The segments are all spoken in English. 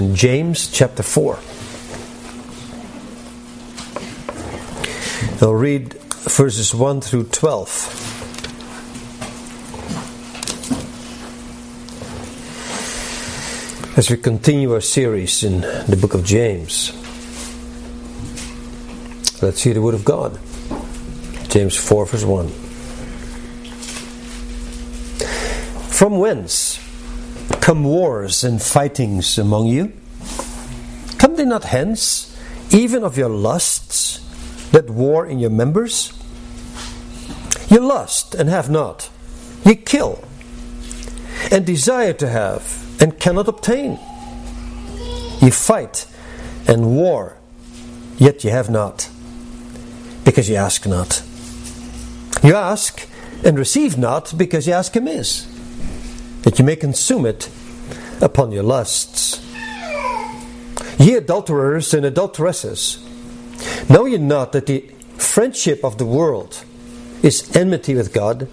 James chapter 4. I'll read verses 1 through 12 as we continue our series in the book of James. Let's hear the word of God. James 4 verse 1. From whence come wars and fightings among you? Come they not hence, even of your lusts that war in your members? You lust and have not, ye kill, and desire to have and cannot obtain. Ye fight and war, yet ye have not, because ye ask not. You ask and receive not, because ye ask amiss, that you may consume it upon your lusts. Ye adulterers and adulteresses, know ye not that the friendship of the world is enmity with God?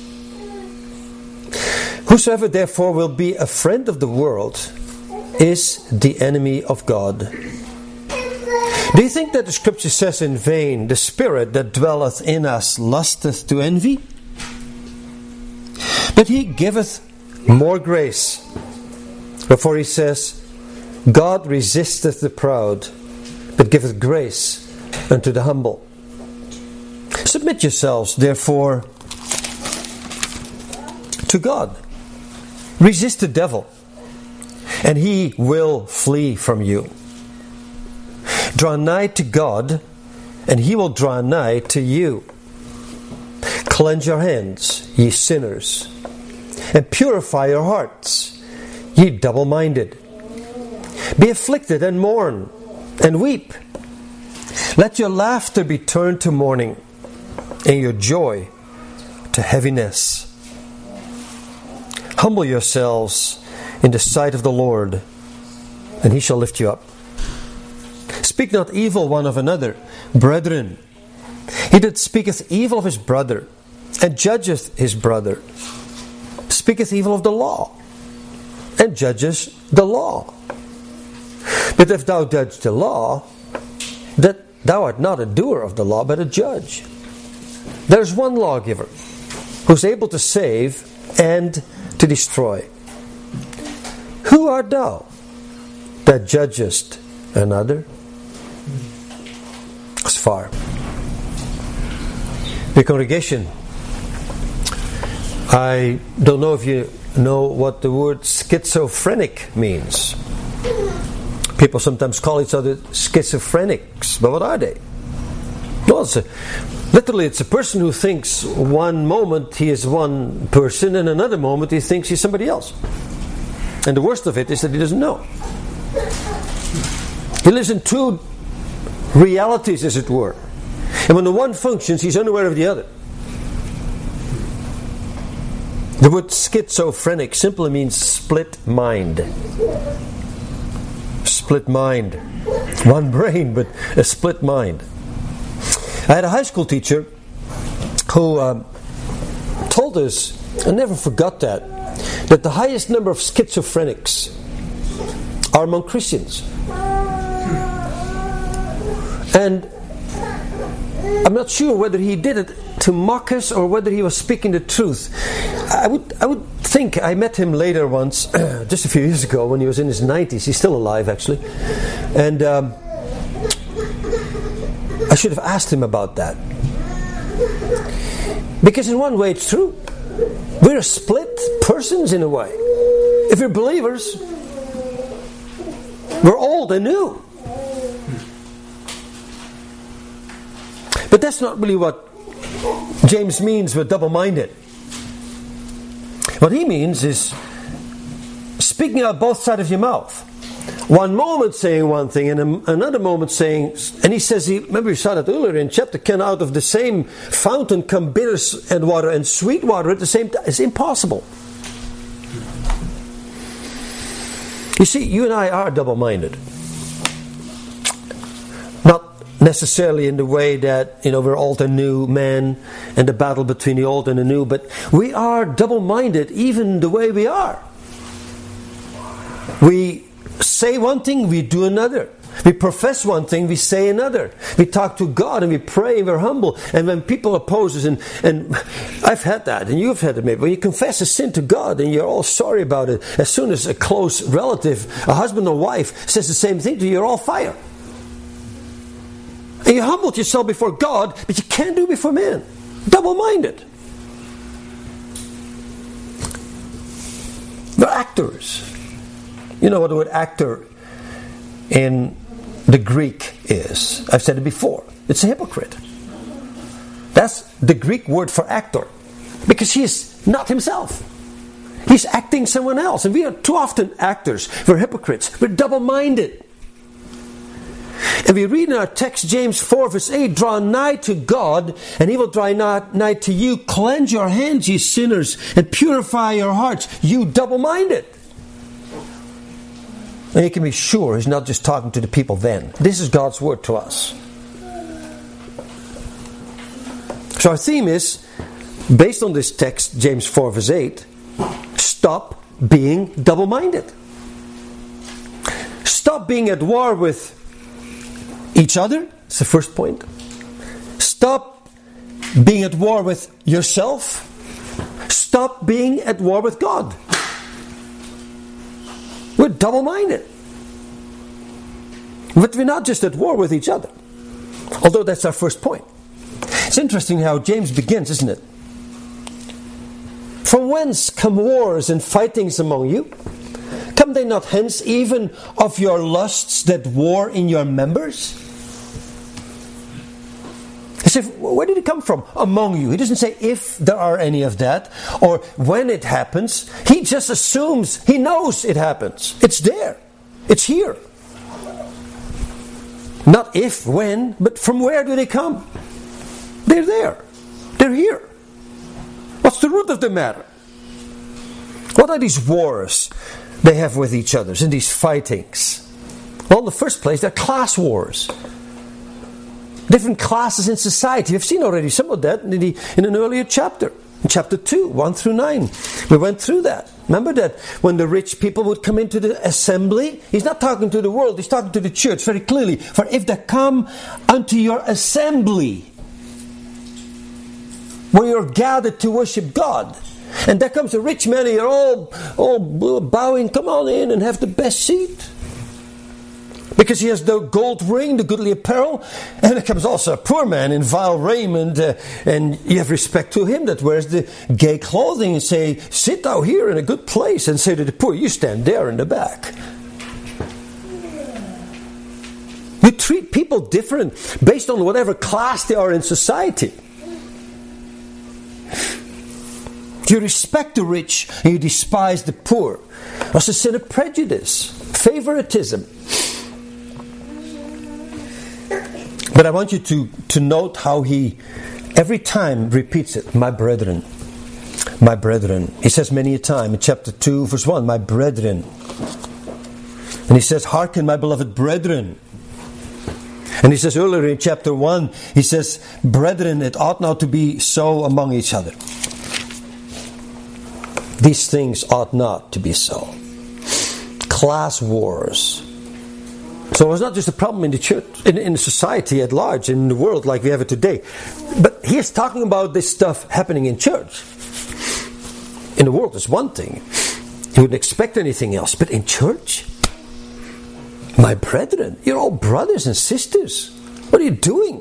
Whosoever therefore will be a friend of the world is the enemy of God. Do you think that the scripture says in vain, the spirit that dwelleth in us lusteth to envy? But he giveth more grace. Wherefore he says, God resisteth the proud, but giveth grace unto the humble. Submit yourselves, therefore, to God. Resist the devil, and he will flee from you. Draw nigh to God, and he will draw nigh to you. Cleanse your hands, ye sinners, and purify your hearts, ye double-minded. Be afflicted and mourn, and weep. Let your laughter be turned to mourning, and your joy to heaviness. Humble yourselves in the sight of the Lord, and he shall lift you up. Speak not evil one of another, brethren. He that speaketh evil of his brother, and judgeth his brother, speaketh evil of the law, and judges the law. But if thou judge the law, that thou art not a doer of the law, but a judge. There is one lawgiver, who is able to save and to destroy. Who art thou that judgest another? As far. The congregation, I don't know if you know what the word schizophrenic means. People sometimes call each other schizophrenics, but what are they? Well, it's a person who thinks one moment he is one person, and another moment he thinks he's somebody else. And the worst of it is that he doesn't know. He lives in two realities, as it were. And when the one functions, he's unaware of the other. The word schizophrenic simply means split mind. Split mind. One brain, but a split mind. I had a high school teacher who told us, I never forgot that the highest number of schizophrenics are among Christians. And I'm not sure whether he did it to mock us or whether he was speaking the truth. I would think, I met him later once, just a few years ago, when he was in his 90s. He's still alive, actually. And I should have asked him about that. Because in one way it's true. We're split persons in a way. If we're believers, we're old and new. But that's not really what James means with double-minded. What he means is speaking out both sides of your mouth. One moment saying one thing and another moment saying, and he says, remember we saw that earlier in chapter, can out of the same fountain come bitter and water and sweet water at the same time? It's impossible. You see, you and I are double-minded. Not necessarily in the way that, we're old and new men and the battle between the old and the new, but we are double-minded even the way we are. We say one thing, we do another. We profess one thing, we say another. We talk to God and we pray and we're humble. And when people oppose us, and I've had that, and you've had it maybe, when you confess a sin to God and you're all sorry about it, as soon as a close relative, a husband or wife, says the same thing to you, you're all fire. And you humbled yourself before God, but you can't do it before man. Double-minded. They're actors. You know what the word actor in the Greek is. I've said it before. It's a hypocrite. That's the Greek word for actor. Because he is not himself. He's acting someone else. And we are too often actors. We're hypocrites. We're double-minded. And we read in our text, James 4 verse 8, draw nigh to God, and He will draw nigh to you. Cleanse your hands, ye sinners, and purify your hearts, you double-minded. And you can be sure He's not just talking to the people then. This is God's word to us. So our theme is, based on this text, James 4 verse 8, stop being double-minded. Stop being at war with each other. That's the first point. Stop being at war with yourself. Stop being at war with God. We're double-minded. But we're not just at war with each other. Although that's our first point. It's interesting how James begins, isn't it? From whence come wars and fightings among you? Come they not hence even of your lusts that war in your members? He said, where did it come from? Among you. He doesn't say if there are any of that or when it happens. He just assumes, he knows it happens. It's there. It's here. Not if, when, but from where do they come? They're there. They're here. What's the root of the matter? What are these wars they have with each other and these fightings? Well, in the first place, they're class wars. Different classes in society. We've seen already some of that in an earlier chapter. In chapter 2, 1 through 9. We went through that. Remember that when the rich people would come into the assembly, He's not talking to the world, He's talking to the church very clearly. For if they come unto your assembly, where you're gathered to worship God, and there comes a rich man and you're all bowing, come on in and have the best seat. Because he has the gold ring, the goodly apparel, and there comes also a poor man in vile raiment, and you have respect to him that wears the gay clothing, and say, sit thou here in a good place, and say to the poor, you stand there in the back. You treat people different based on whatever class they are in society. You respect the rich and you despise the poor. That's a sin of prejudice, favoritism. But I want you to note how he every time repeats it, my brethren. My brethren. He says many a time in chapter 2 verse 1, my brethren. And he says, hearken my beloved brethren. And he says earlier in chapter 1, he says, brethren, it ought not to be so among each other. These things ought not to be so. Class wars. So it's not just a problem in the church, in society at large, in the world like we have it today. But he is talking about this stuff happening in church. In the world is one thing. You wouldn't expect anything else. But in church? My brethren, you're all brothers and sisters. What are you doing?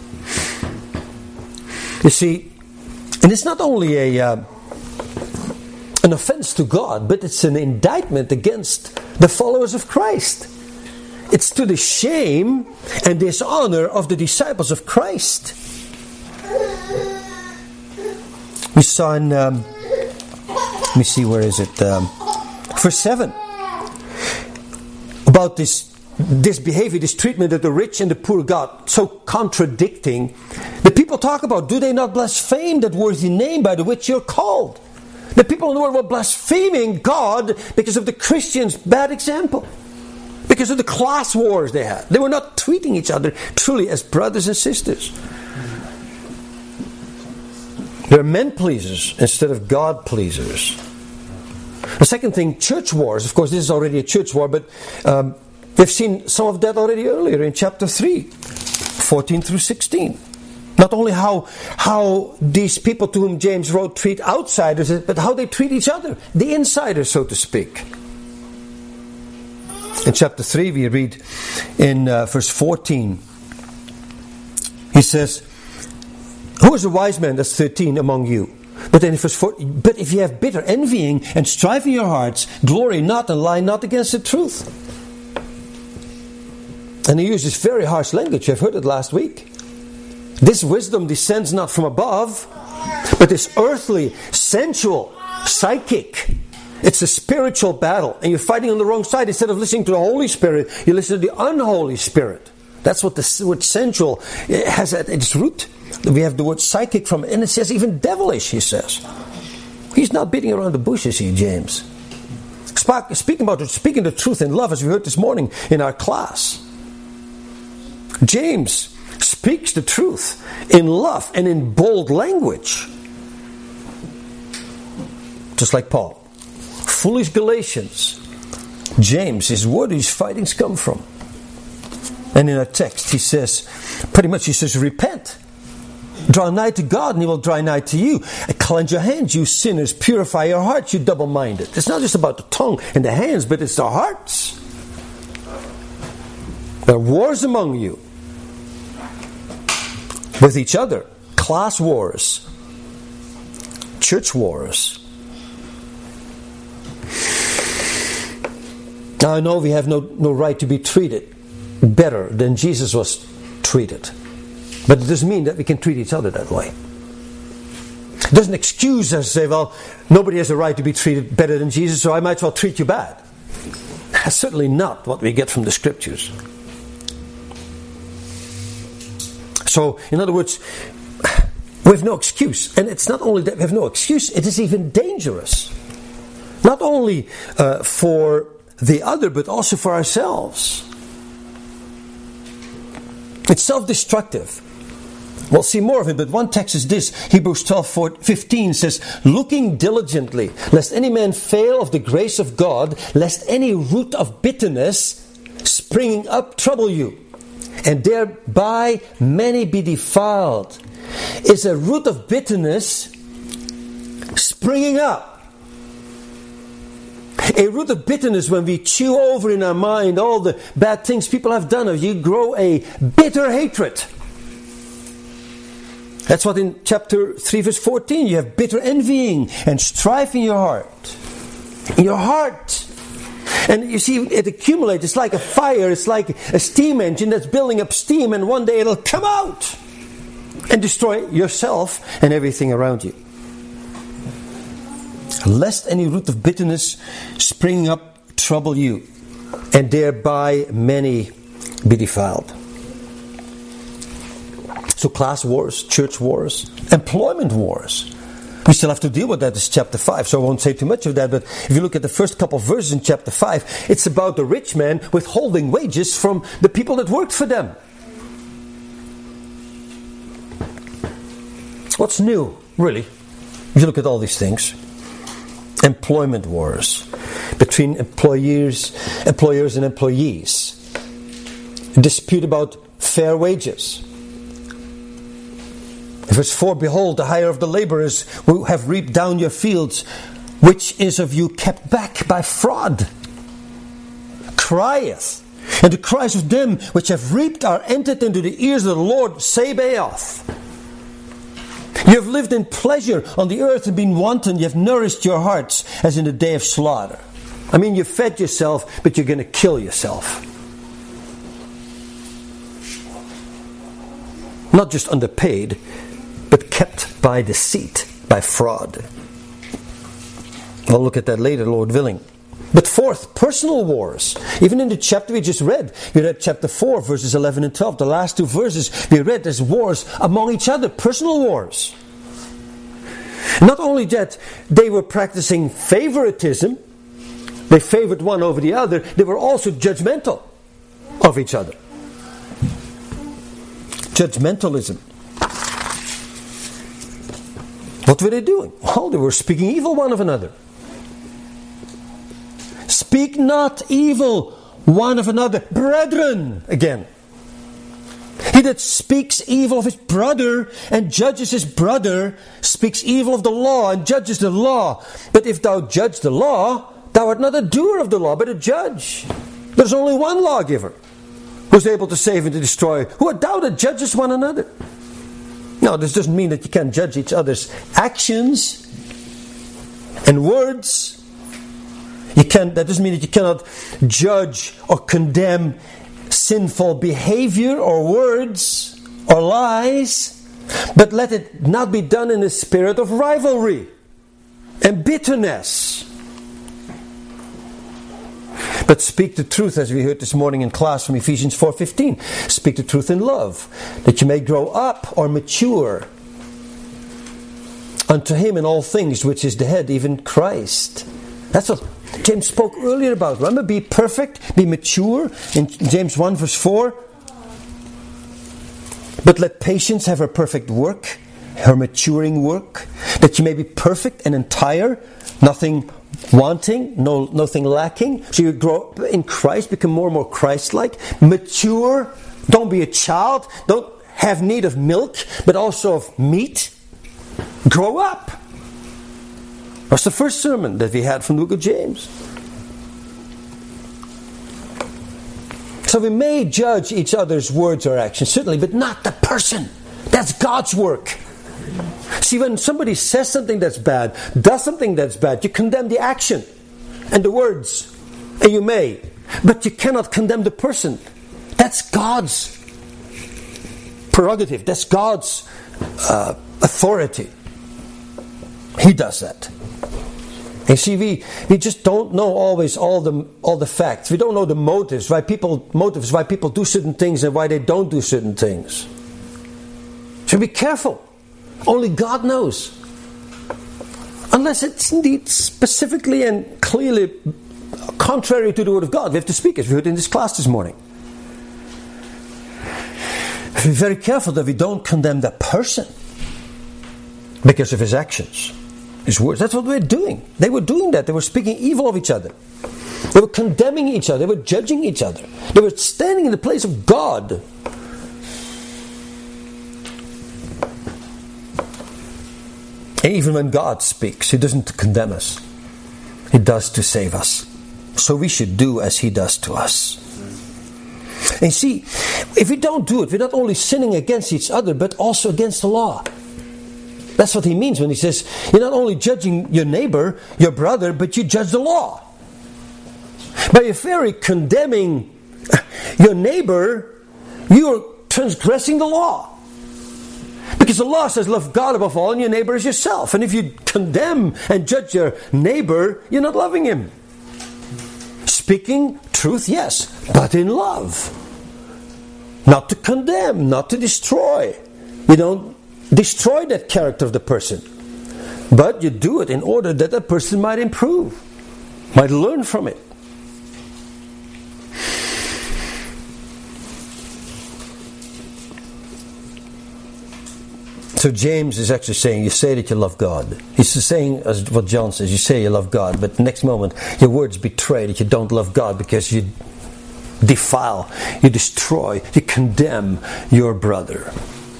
You see, and it's not only an offense to God, but it's an indictment against the followers of Christ. It's to the shame and dishonor of the disciples of Christ. We saw in, let me see, where is it? Verse 7. About this behavior, this treatment that the rich and the poor got, so contradicting. The people talk about, do they not blaspheme that worthy name by the which you're called? The people in the world were blaspheming God because of the Christians' bad example. Because of the class wars they had. They were not treating each other truly as brothers and sisters. They're men pleasers instead of God pleasers. The second thing, church wars. Of course, this is already a church war, but we've seen some of that already earlier in chapter 3, 14 through 16. Not only how these people to whom James wrote treat outsiders, but how they treat each other, the insiders, so to speak. In chapter 3, we read in verse 14, he says, "Who is a wise man," that's 13, "among you? But then in verse 14, but if you have bitter envying and strife in your hearts, glory not and lie not against the truth." And he uses very harsh language. I've heard it last week. This wisdom descends not from above, but is earthly, sensual, psychic. It's a spiritual battle. And you're fighting on the wrong side. Instead of listening to the Holy Spirit, you listen to the unholy Spirit. That's what the word sensual has at its root. We have the word psychic from, and it says even devilish, he says. He's not beating around the bushes here, James. Speaking the truth in love, as we heard this morning in our class. James speaks the truth in love and in bold language. Just like Paul. Foolish Galatians. James is where these fightings come from. And in our text he says, repent. Draw nigh to God and He will draw nigh to you. Cleanse your hands, you sinners. Purify your hearts, you double-minded. It's not just about the tongue and the hands, but it's the hearts. There are wars among you. With each other. Class wars. Church wars. Now I know we have no right to be treated better than Jesus was treated. But it doesn't mean that we can treat each other that way. It doesn't excuse us to say, well, nobody has a right to be treated better than Jesus, so I might as well treat you bad. That's certainly not what we get from the Scriptures. So, in other words, we have no excuse. And it's not only that we have no excuse, it is even dangerous. Not only for the other, but also for ourselves. It's self-destructive. We'll see more of it, but one text is this. Hebrews 12:15 says, "Looking diligently, lest any man fail of the grace of God, lest any root of bitterness springing up trouble you, and thereby many be defiled." Is a root of bitterness springing up. A root of bitterness, when we chew over in our mind all the bad things people have done, you grow a bitter hatred. That's what in chapter 3 verse 14, you have bitter envying and strife in your heart. In your heart. And you see, it accumulates. It's like a fire. It's like a steam engine that's building up steam, and one day it'll come out and destroy yourself and everything around you. Lest any root of bitterness springing up trouble you, and thereby many be defiled. So class wars, church wars, employment wars. We still have to deal with that. It's chapter 5, so I won't say too much of that. But if you look at the first couple of verses in chapter 5, it's about the rich man withholding wages from the people that worked for them. What's new, really, if you look at all these things? Employment wars between employers and employees. A dispute about fair wages. Verse 4, "Behold, the hire of the laborers who have reaped down your fields, which is of you kept back by fraud, crieth, and the cries of them which have reaped are entered into the ears of the Lord Sabaoth. You have lived in pleasure on the earth and been wanton. You have nourished your hearts as in the day of slaughter." I mean, you fed yourself, but you're going to kill yourself. Not just underpaid, but kept by deceit, by fraud. We'll look at that later, Lord willing. But fourth, personal wars. Even in the chapter we just read, we read chapter 4, verses 11 and 12. The last two verses we read, there's wars among each other, personal wars. Not only that, they were practicing favoritism. They favored one over the other. They were also judgmental of each other. Judgmentalism. What were they doing? Well, they were speaking evil one of another. Speak not evil one of another. Brethren, again. He that speaks evil of his brother and judges his brother speaks evil of the law and judges the law. But if thou judge the law, thou art not a doer of the law, but a judge. There's only one lawgiver who's able to save and to destroy. Who art thou that judges one another? Now, this doesn't mean that you can't judge each other's actions and words. That doesn't mean that you cannot judge or condemn sinful behavior or words or lies, but let it not be done in a spirit of rivalry and bitterness. But speak the truth, as we heard this morning in class from Ephesians 4:15. Speak the truth in love, that you may grow up or mature unto Him in all things, which is the head, even Christ. That's what James spoke earlier about. Remember, be perfect, be mature, in James 1 verse 4. But let patience have her perfect work, her maturing work, that you may be perfect and entire, nothing wanting, nothing lacking. So you grow up in Christ, become more and more Christ-like, mature. Don't be a child. Don't have need of milk, but also of meat. Grow up. That's the first sermon that we had from the book of James. So we may judge each other's words or actions, certainly, but not the person. That's God's work. See, when somebody says something that's bad, does something that's bad, you condemn the action and the words, and you may, but you cannot condemn the person. That's God's prerogative. That's God's authority. He does that. And see, we just don't know always all the facts. We don't know the motives why people do certain things and why they don't do certain things. So be careful. Only God knows. Unless it's indeed specifically and clearly contrary to the Word of God. We have to speak, as we heard in this class this morning. Be very careful that we don't condemn the person because of his actions, his words. That's what we're doing. They were doing that. They were speaking evil of each other. They were condemning each other. They were judging each other. They were standing in the place of God. And even when God speaks, He doesn't condemn us. He does to save us. So we should do as He does to us. And see, if we don't do it, we're not only sinning against each other, but also against the law. That's what he means when he says, you're not only judging your neighbor, your brother, but you judge the law. By very condemning your neighbor, you're transgressing the law. Because the law says, love God above all and your neighbor as yourself. And if you condemn and judge your neighbor, you're not loving him. Speaking truth, yes, but in love. Not to condemn, not to destroy. You don't destroy that character of the person. But you do it in order that the person might improve, might learn from it. So James is actually saying, you say that you love God. He's saying, as what John says, you say you love God, but the next moment your words betray that you don't love God because you defile, you destroy, you condemn your brother.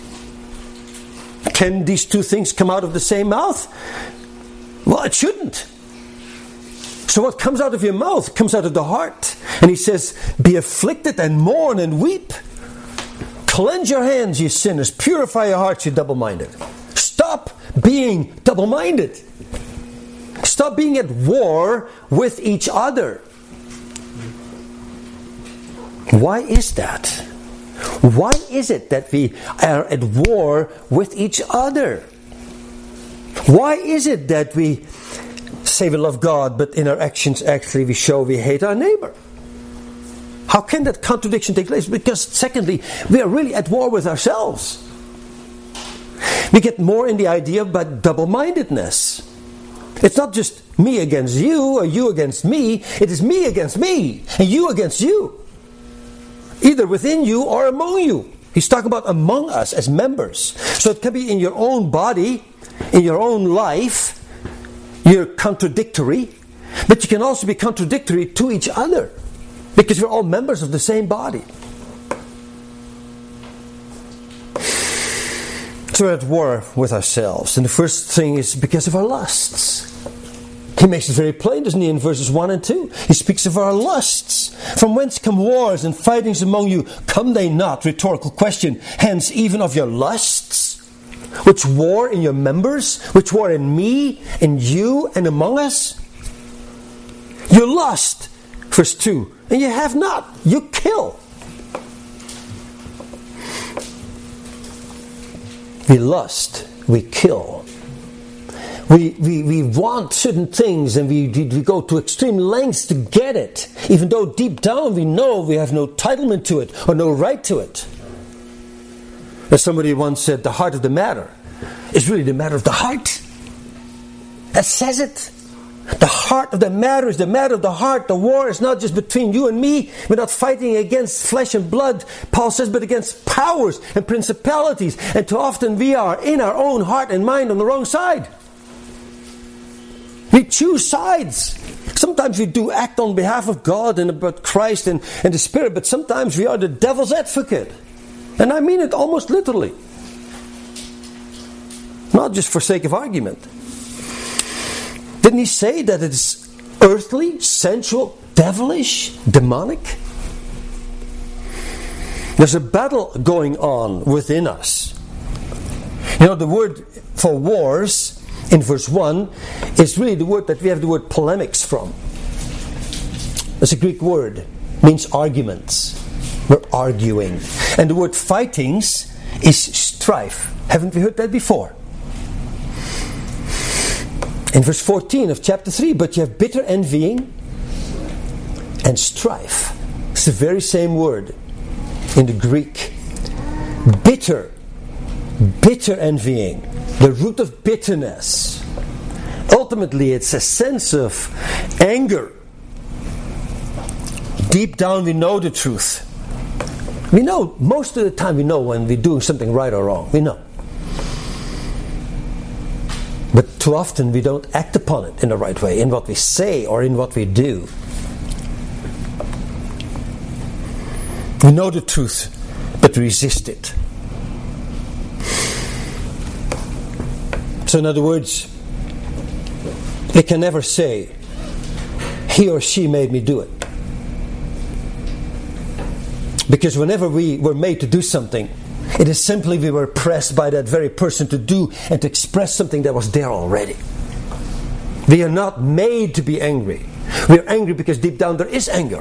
Can these two things come out of the same mouth? Well, it shouldn't. So what comes out of your mouth comes out of the heart. And he says, be afflicted and mourn and weep. Cleanse your hands, you sinners. Purify your hearts, you double-minded. Stop being double-minded. Stop being at war with each other. Why is that? Why is it that we are at war with each other? Why is it that we say we love God, but in our actions actually we show we hate our neighbor? How can that contradiction take place? Because secondly, we are really at war with ourselves. We get more in the idea about double-mindedness. It's not just me against you or you against me. It is me against me and you against you. Either within you or among you. He's talking about among us as members. So it can be in your own body, in your own life. You're contradictory. But you can also be contradictory to each other, because we're all members of the same body. So we're at war with ourselves. And the first thing is because of our lusts. He makes it very plain, doesn't he, in verses 1 and 2. He speaks of our lusts. From whence come wars and fightings among you? Come they not? Rhetorical question. Hence, even of your lusts, which war in your members, which war in me, in you, and among us? You lust, verse 2, and you have not. You kill. We lust, we kill. We want certain things, and we go to extreme lengths to get it, even though deep down we know we have no entitlement to it or no right to it. As somebody once said, the heart of the matter is really the matter of the heart. That says it. The heart of the matter is the matter of the heart. The war is not just between you and me. We're not fighting against flesh and blood, Paul says, but against powers and principalities. And too often we are in our own heart and mind on the wrong side. We choose sides. Sometimes we do act on behalf of God and about Christ and the Spirit, but sometimes we are the devil's advocate. And I mean it almost literally. Not just for sake of argument. Didn't he say that it is earthly, sensual, devilish, demonic? There's a battle going on within us. You know, the word for wars in verse 1 is really the word that we have the word polemics from. It's a Greek word. It means arguments. We're arguing. And the word fightings is strife. Haven't we heard that before? In verse 14 of chapter 3, but you have bitter envying and strife. It's the very same word in the Greek. Bitter envying. The root of bitterness. Ultimately, it's a sense of anger. Deep down, we know the truth. We know, most of the time we know when we're doing something right or wrong. We know. But too often we don't act upon it in the right way, in what we say or in what we do. We know the truth, but we resist it. So in other words, we can never say, he or she made me do it. Because whenever we were made to do something, it is simply we were pressed by that very person to do and to express something that was there already. We are not made to be angry. We are angry because deep down there is anger.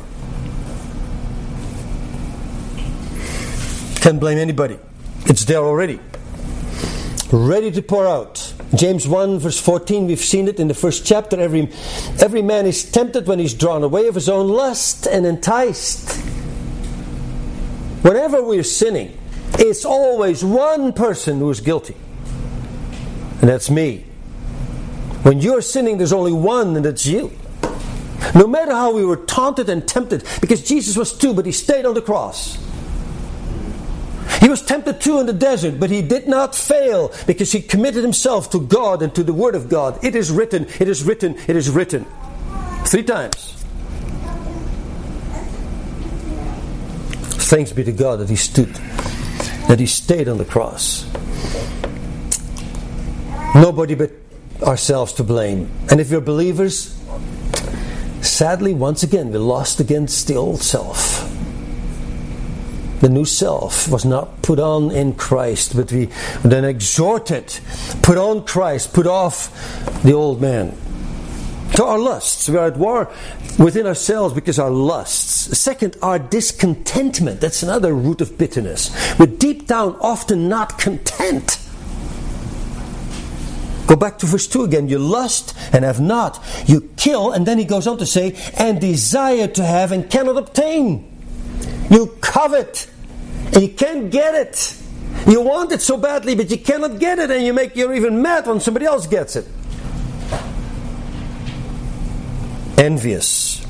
Can't blame anybody. It's there already. Ready to pour out. James 1 verse 14, we've seen it in the first chapter. Every man is tempted when he's drawn away of his own lust and enticed. Whenever we're sinning, it's always one person who is guilty. And that's me. When you're sinning, there's only one, and that's you. No matter how we were taunted and tempted, because Jesus was too, but he stayed on the cross. He was tempted too in the desert, but he did not fail, because he committed himself to God and to the Word of God. It is written, it is written, it is written. 3 times. Thanks be to God that he stood, that he stayed on the cross. Nobody but ourselves to blame. And if we're believers, sadly, once again, we're lost against the old self. The new self was not put on in Christ, but we then exhorted, put on Christ, put off the old man. So our lusts, we are at war within ourselves because our lusts. Second, our discontentment. That's another root of bitterness. We're deep down often not content. Go back to verse 2 again. You lust and have not. You kill, and then he goes on to say, and desire to have and cannot obtain. You covet and you can't get it. You want it so badly, but you cannot get it, and you're even mad when somebody else gets it. Envious.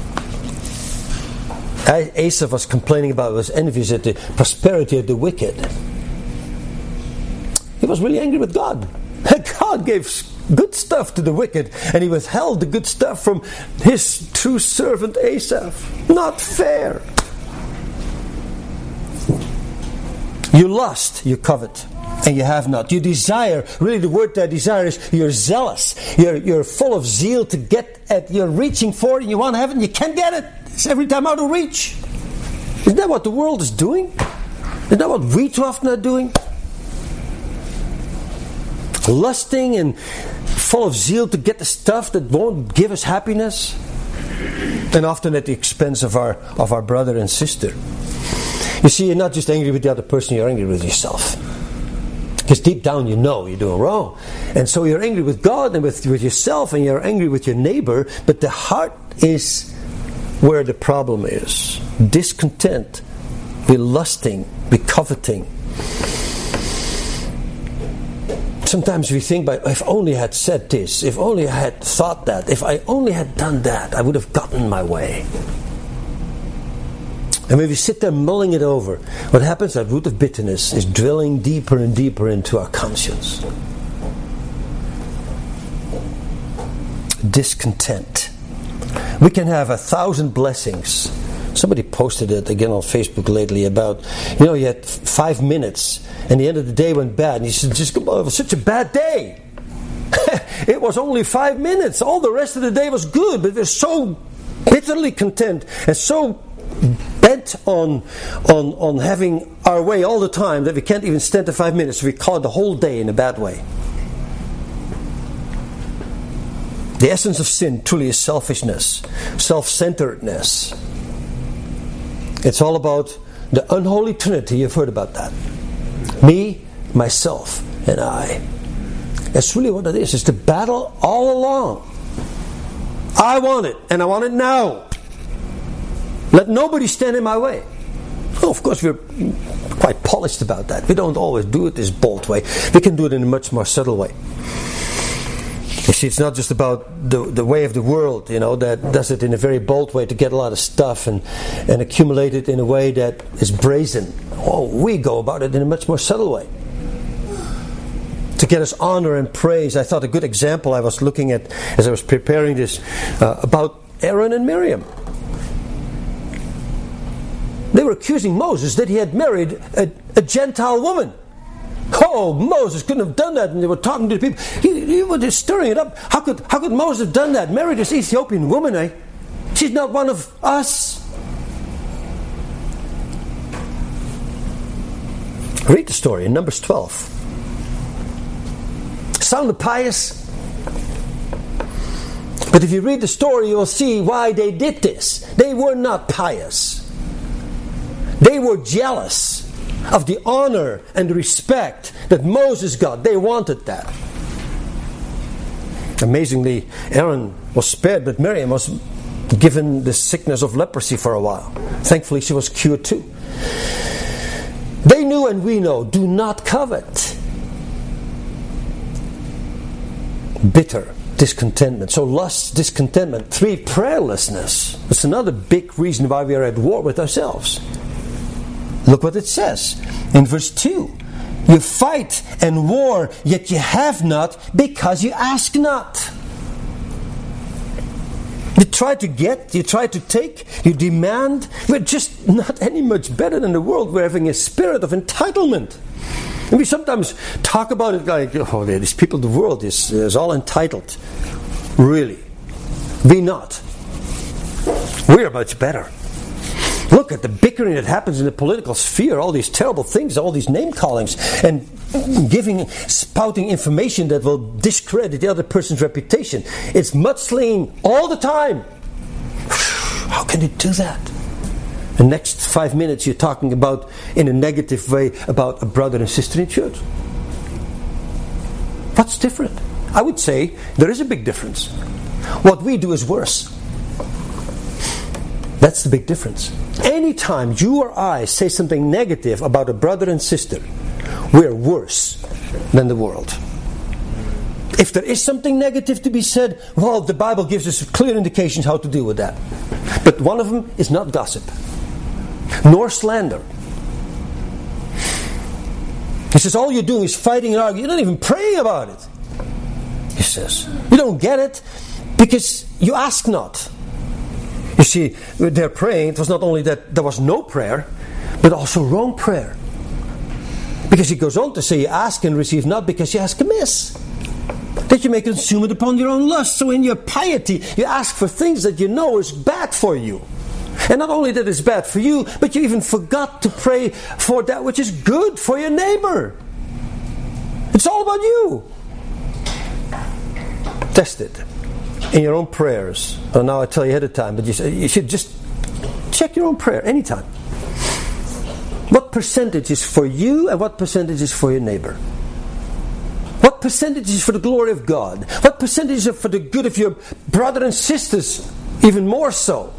Asaph was complaining about, was envious at the prosperity of the wicked. He was really angry with God. God gave good stuff to the wicked, and he withheld the good stuff from his true servant Asaph. Not fair. You lust, you covet, and you have not. You desire, really the word that desire is you're zealous. You're full of zeal to get at, you're reaching for it and you want to have it and you can't get it. It's every time out of reach. Isn't that what the world is doing? Isn't that what we too often are doing? Lusting and full of zeal to get the stuff that won't give us happiness, and often at the expense of our brother and sister. You see, you're not just angry with the other person, you're angry with yourself. Because deep down you know you're doing wrong. And so you're angry with God and with yourself, and you're angry with your neighbor, but the heart is where the problem is. Discontent, be lusting, be coveting. Sometimes we think, if only I had said this, if only I had thought that, if I only had done that, I would have gotten my way. And when we sit there mulling it over, what happens? That root of bitterness is drilling deeper and deeper into our conscience. Discontent. We can have 1,000 blessings. Somebody posted it again on Facebook lately about, you had 5 minutes and the end of the day went bad. And you said, it was such a bad day. It was only 5 minutes. All the rest of the day was good, but we're so bitterly content and so bent on having our way all the time that we can't even stand the 5 minutes. We call it the whole day in a bad way. The essence of sin truly is selfishness, self-centeredness. It's all about the unholy trinity. You've heard about that. Me, myself, and I. That's really what it is. It's the battle all along. I want it, and I want it now. Let nobody stand in my way. Oh, of course, we're quite polished about that. We don't always do it this bold way. We can do it in a much more subtle way. You see, it's not just about the way of the world, that does it in a very bold way to get a lot of stuff and accumulate it in a way that is brazen. Oh, we go about it in a much more subtle way. To get us honor and praise. I thought a good example I was looking at as I was preparing this about Aaron and Miriam. They were accusing Moses that he had married a Gentile woman. Oh, Moses couldn't have done that. And they were talking to the people. He was just stirring it up. How could Moses have done that? Married this Ethiopian woman, eh? She's not one of us. Read the story in Numbers 12. Sounded pious. But if you read the story, you'll see why they did this. They were not pious. They were jealous of the honor and the respect that Moses got. They wanted that. Amazingly, Aaron was spared, but Miriam was given the sickness of leprosy for a while. Thankfully, she was cured too. They knew and we know, do not covet. Bitter discontentment. So lust, discontentment. 3, prayerlessness. That's another big reason why we are at war with ourselves. Look what it says in verse 2. You fight and war, yet you have not because you ask not. You try to get, you try to take, you demand. We're just not any much better than the world. We're having a spirit of entitlement. And we sometimes talk about it like, oh, these people, the world is all entitled. Really. Be not. We're much better. Look at the bickering that happens in the political sphere, all these terrible things, all these name callings, and spouting information that will discredit the other person's reputation. It's mudslinging all the time. How can you do that? The next 5 minutes you're talking about, in a negative way, about a brother and sister in church. What's different? I would say there is a big difference. What we do is worse. That's the big difference. Anytime you or I say something negative about a brother and sister, we're worse than the world. If there is something negative to be said, well, the Bible gives us clear indications how to deal with that. But one of them is not gossip, nor slander. He says all you're doing is fighting and arguing. You're not even praying about it. says. You don't get it because you ask not. You see, they're praying. It was not only that there was no prayer, but also wrong prayer. Because he goes on to say, you ask and receive not because you ask amiss, that you may consume it upon your own lust. So in your piety, you ask for things that you know is bad for you. And not only that it's bad for you, but you even forgot to pray for that which is good for your neighbor. It's all about you. Test it in your own prayers. Well, now I tell you ahead of time, but you should just check your own prayer anytime. What percentage is for you and what percentage is for your neighbor? What percentage is for the glory of God? What percentage is for the good of your brother and sisters, even more so?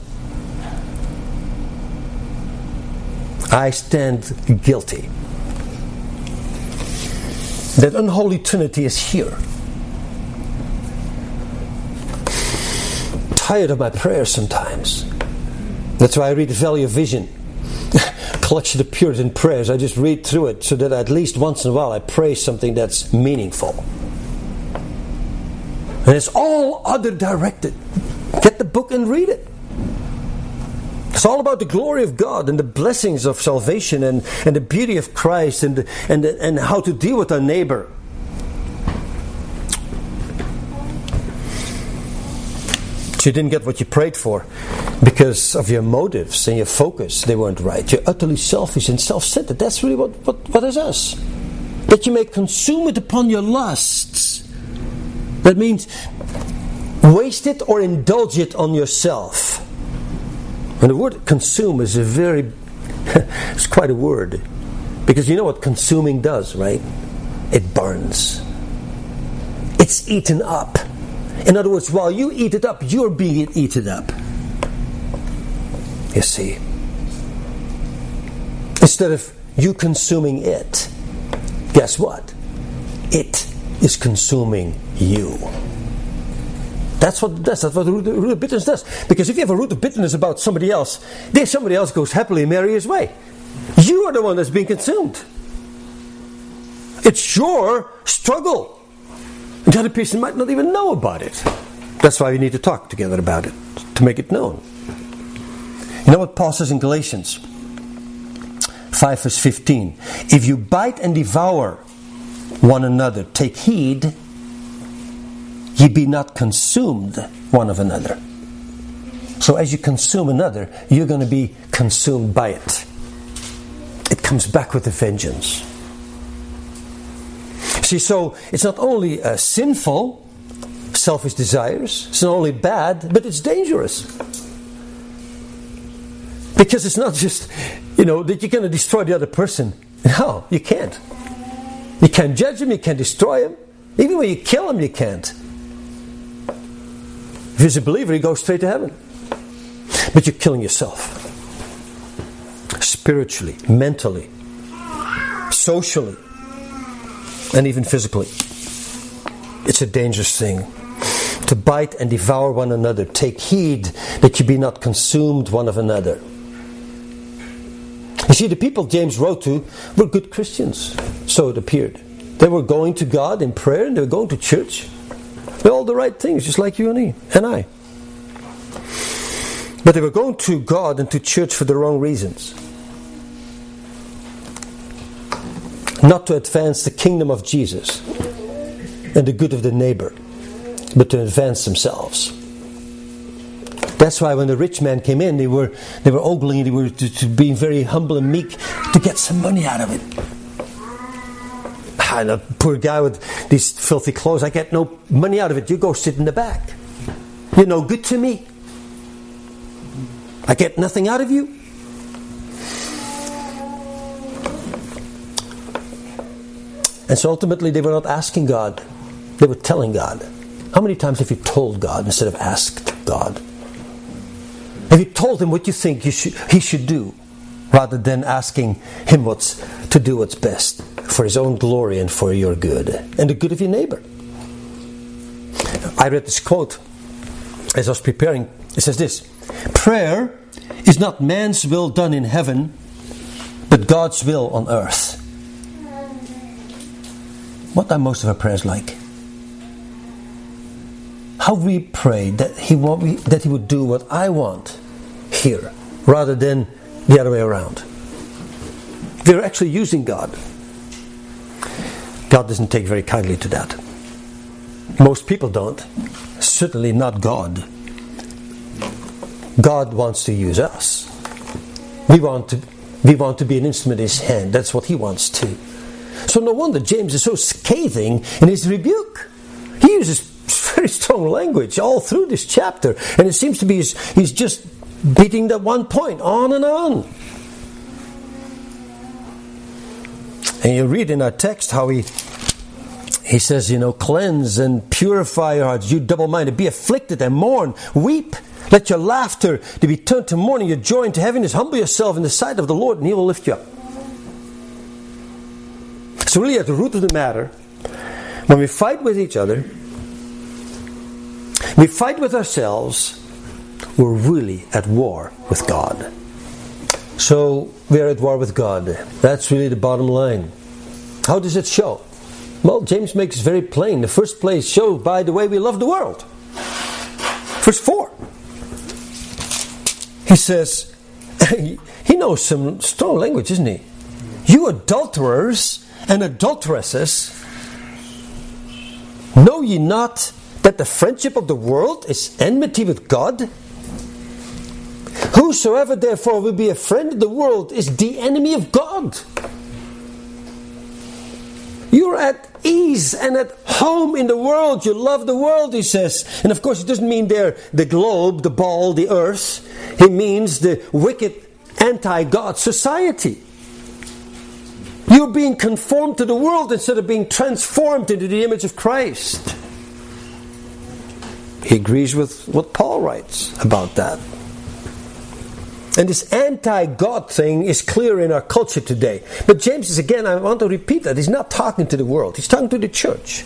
I stand guilty. That unholy trinity is here. Tired of my prayers sometimes. That's why I read the Valley of Vision. Collection of Puritan prayers. I just read through it so that at least once in a while I pray something that's meaningful. And it's all other directed. Get the book and read it. It's all about the glory of God and the blessings of salvation and the beauty of Christ and how to deal with our neighbor. So you didn't get what you prayed for because of your motives and your focus. They weren't right. You're utterly selfish and self-centered. That's really what is us. That you may consume it upon your lusts. That means waste it or indulge it on yourself. And the word consume is it's quite a word. Because you know what consuming does, right? It burns. It's eaten up. In other words, while you eat it up, you're being eaten up. You see. Instead of you consuming it, guess what? It is consuming you. That's what it does. That's what the root of bitterness does. Because if you have a root of bitterness about somebody else, then somebody else goes happily merry his way. You are the one that's being consumed. It's your struggle. The other person might not even know about it. That's why we need to talk together about it, to make it known. You know what Paul says in Galatians 5 verse 15? If you bite and devour one another, take heed, ye be not consumed one of another. So as you consume another, you're going to be consumed by it. It comes back with a vengeance. See, so it's not only sinful, selfish desires, it's not only bad, but it's dangerous. Because it's not just, that you're going to destroy the other person. No, you can't. You can't judge him, you can't destroy him. Even when you kill him, you can't. If he's a believer, he goes straight to heaven. But you're killing yourself. Spiritually, mentally, socially, and even physically. It's a dangerous thing. To bite and devour one another. Take heed that you be not consumed one of another. You see, the people James wrote to were good Christians. So it appeared. They were going to God in prayer and they were going to church. They're all the right things, just like you and I. But they were going to God and to church for the wrong reasons. Not to advance the kingdom of Jesus and the good of the neighbor, but to advance themselves. That's why when the rich man came in, they were ogling, they were to being very humble and meek to get some money out of it. And a poor guy with these filthy clothes, I get no money out of it. You go sit in the back. You're no good to me. I get nothing out of you. And so ultimately they were not asking God. They were telling God. How many times have you told God instead of asked God? Have you told him what you think he should do, rather than asking him what's best for his own glory and for your good and the good of your neighbor? I read this quote as I was preparing. It says this: prayer is not man's will done in heaven, but God's will on earth. What are most of our prayers like? how we pray that He would do what I want here, rather than the other way around. We're actually using God. God doesn't take very kindly to that. Most people don't. Certainly not God. God wants to use us. We want to be an instrument in His hand. That's what He wants to. So no wonder James is so scathing in his rebuke. He uses very strong language all through this chapter, and it seems to be he's just beating that one point on and on. And you read in our text how he says, cleanse and purify your hearts, you double-minded, be afflicted and mourn, weep. Let your laughter to be turned to mourning, your joy into heaviness. Humble yourself in the sight of the Lord, and He will lift you up. So really at the root of the matter, when we fight with each other, we fight with ourselves, we're really at war with God. So we are at war with God. That's really the bottom line. How does it show? Well, James makes it very plain. The first place shows by the way we love the world. Verse 4. He says, he knows some strong language, isn't he? You adulterers and adulteresses, know ye not that the friendship of the world is enmity with God? Whosoever therefore will be a friend of the world is the enemy of God. You're at ease and at home in the world. You love the world, he says. And of course, it doesn't mean there the globe, the ball, the earth. He means the wicked anti-God society. You're being conformed to the world instead of being transformed into the image of Christ. He agrees with what Paul writes about that. And this anti-God thing is clear in our culture today. But James is, again, I want to repeat that, he's not talking to the world. He's talking to the church.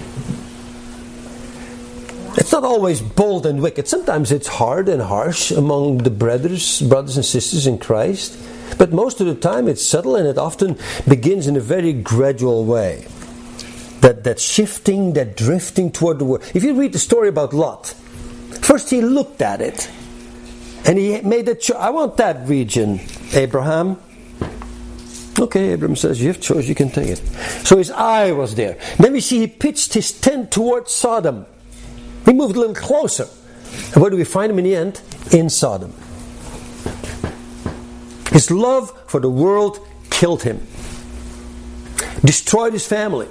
It's not always bold and wicked. Sometimes it's hard and harsh among the brothers and sisters in Christ. But most of the time it's subtle, and it often begins in a very gradual way. That shifting, that drifting toward the world. If you read the story about Lot, first he looked at it. And he made a choice. I want that region, Abraham. Okay, Abraham says, you have choice, you can take it. So his eye was there. Then we see he pitched his tent towards Sodom. He moved a little closer. And where do we find him in the end? In Sodom. His love for the world killed him. Destroyed his family.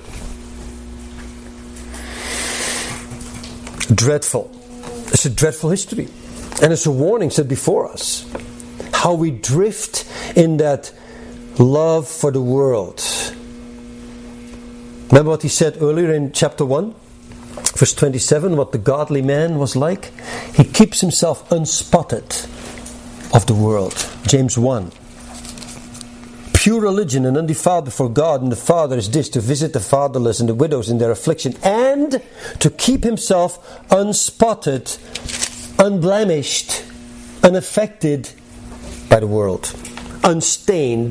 Dreadful. It's a dreadful history. And it's a warning set before us. How we drift in that love for the world. Remember what he said earlier in chapter 1? Verse 27, what the godly man was like? He keeps himself unspotted of the world. James 1. Pure religion and undefiled before God and the Father is this, to visit the fatherless and the widows in their affliction, and to keep himself unspotted, unblemished, unaffected by the world, unstained.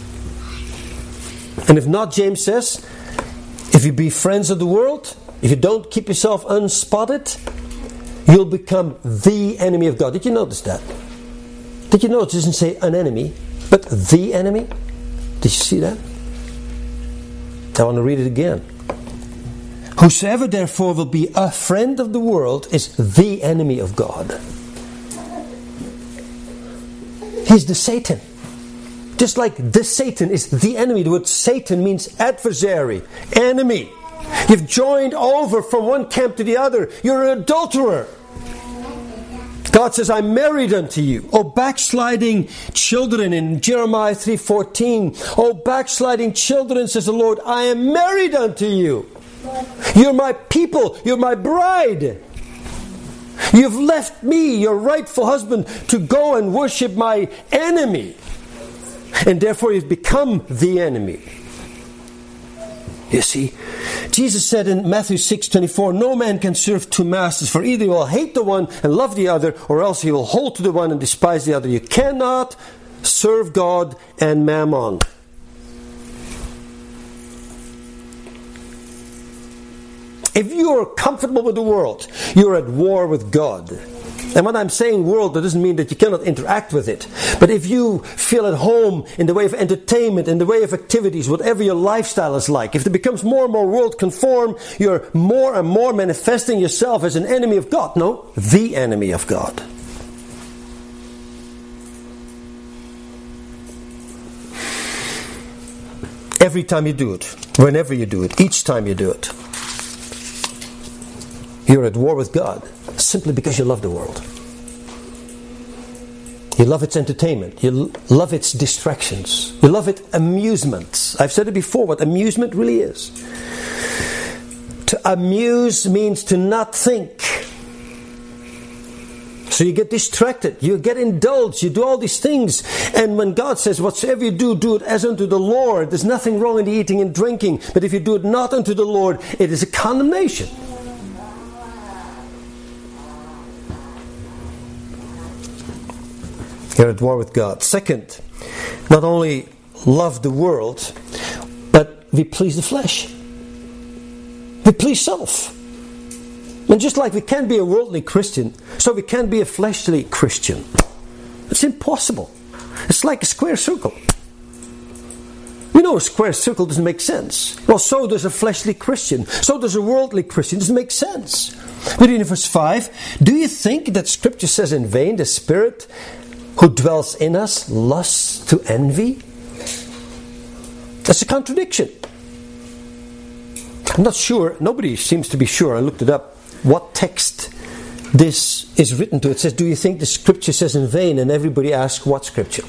And if not, James says, if you be friends of the world, if you don't keep yourself unspotted, you'll become the enemy of God. Did you notice that? Did you notice it doesn't say an enemy, but the enemy? Did you see that? I want to read it again. Whosoever therefore will be a friend of the world is the enemy of God. He's the Satan. Just like the Satan is the enemy. The word Satan means adversary, enemy. You've joined over from one camp to the other. You're an adulterer. God says, I'm married unto you. Oh, backsliding children in Jeremiah 3:14. Oh, backsliding children, says the Lord, I am married unto you. You're my people. You're my bride. You've left me, your rightful husband, to go and worship my enemy. And therefore you've become the enemy. You see, Jesus said in Matthew 6:24, no man can serve two masters, for either he will hate the one and love the other, or else he will hold to the one and despise the other. You cannot serve God and mammon. If you're comfortable with the world, you're at war with God. And when I'm saying world, that doesn't mean that you cannot interact with it. But if you feel at home in the way of entertainment, in the way of activities, whatever your lifestyle is like, if it becomes more and more world conform, you're more and more manifesting yourself as an enemy of God. No, the enemy of God. Every time you do it, whenever you do it, each time you do it, you're at war with God, simply because you love the world. You love its entertainment. You love its distractions. You love its amusements. I've said it before, what amusement really is. To amuse means to not think. So you get distracted, you get indulged, you do all these things. And when God says, whatsoever you do, do it as unto the Lord. There's nothing wrong in the eating and drinking. But if you do it not unto the Lord, it is a condemnation. You're at war with God. Second, not only love the world, but we please the flesh. We please self. And just like we can't be a worldly Christian, so we can't be a fleshly Christian. It's impossible. It's like a square circle. You know, a square circle doesn't make sense. Well, so does a fleshly Christian. So does a worldly Christian. It doesn't make sense. We read in verse 5, do you think that Scripture says in vain, the Spirit who dwells in us lusts to envy? That's a contradiction. I'm not sure, nobody seems to be sure, I looked it up, what text this is written to. It says, do you think the Scripture says in vain? And everybody asks, what Scripture?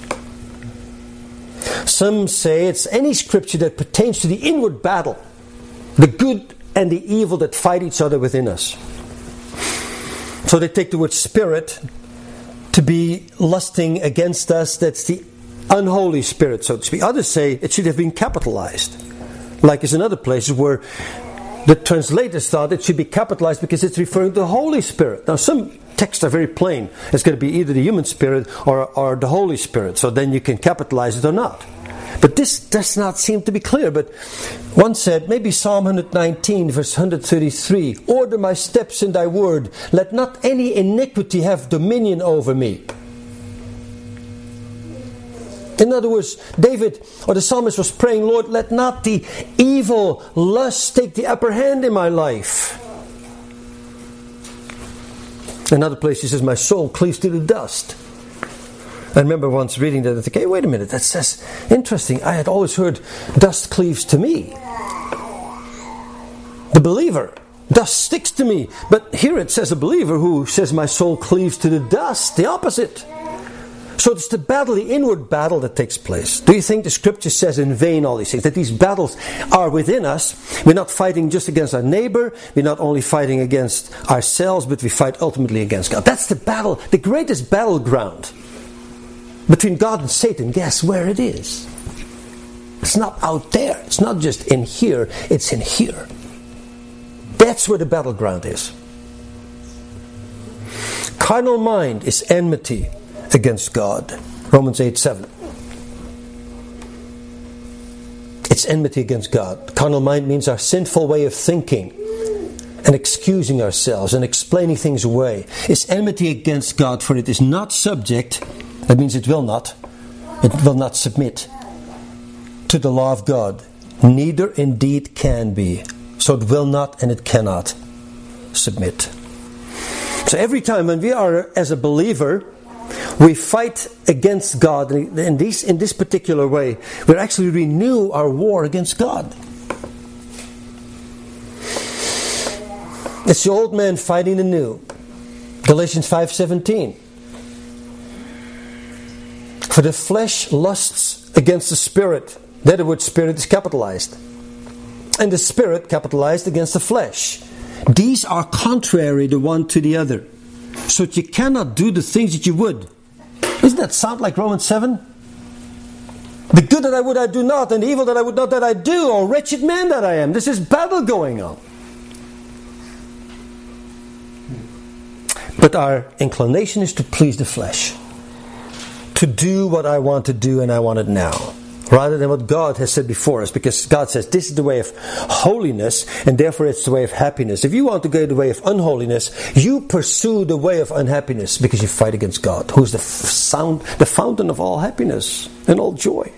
Some say it's any Scripture that pertains to the inward battle, the good and the evil that fight each other within us. So they take the word spirit to be lusting against us. That's the unholy spirit, so to speak. Others say it should have been capitalized. Like is in other places where the translators thought it should be capitalized because it's referring to the Holy Spirit. Now some texts are very plain. It's going to be either the human spirit or the Holy Spirit. So then you can capitalize it or not. But this does not seem to be clear. But one said, maybe Psalm 119 verse 133, order my steps in thy word. Let not any iniquity have dominion over me. In other words, David or the psalmist was praying, Lord, let not the evil lust take the upper hand in my life. Another place he says, my soul cleaves to the dust. I remember once reading that and think, hey, wait a minute, that says, interesting, I had always heard dust cleaves to me. The believer, dust sticks to me. But here it says a believer who says my soul cleaves to the dust, the opposite. So it's the battle, the inward battle that takes place. Do you think the Scripture says in vain all these things? That these battles are within us. We're not fighting just against our neighbor. We're not only fighting against ourselves, but we fight ultimately against God. That's the battle, the greatest battleground between God and Satan. Guess where it is? It's not out there. It's not just in here. It's in here. That's where the battleground is. Carnal mind is enmity against God. Romans 8:7. It's enmity against God. Carnal mind means our sinful way of thinking and excusing ourselves and explaining things away. It's enmity against God, for it is not subject, that means it will not submit to the law of God. Neither indeed can be. So it will not and it cannot submit. So every time when we are as a believer, we fight against God in this particular way. We actually renew our war against God. It's the old man fighting the new. Galatians 5:17. For the flesh lusts against the spirit. There the word spirit is capitalized. And the spirit capitalized against the flesh. These are contrary the one to the other. So that you cannot do the things that you would. Doesn't that sound like Romans 7? The good that I would I do not, and the evil that I would not that I do. Oh, wretched man that I am. This is battle going on. But our inclination is to please the flesh. To do what I want to do, and I want it now. rather than what God has said before us, because God says this is the way of holiness, and therefore it's the way of happiness. If you want to go the way of unholiness, you pursue the way of unhappiness, because you fight against God, who is the fountain of all happiness and all joy.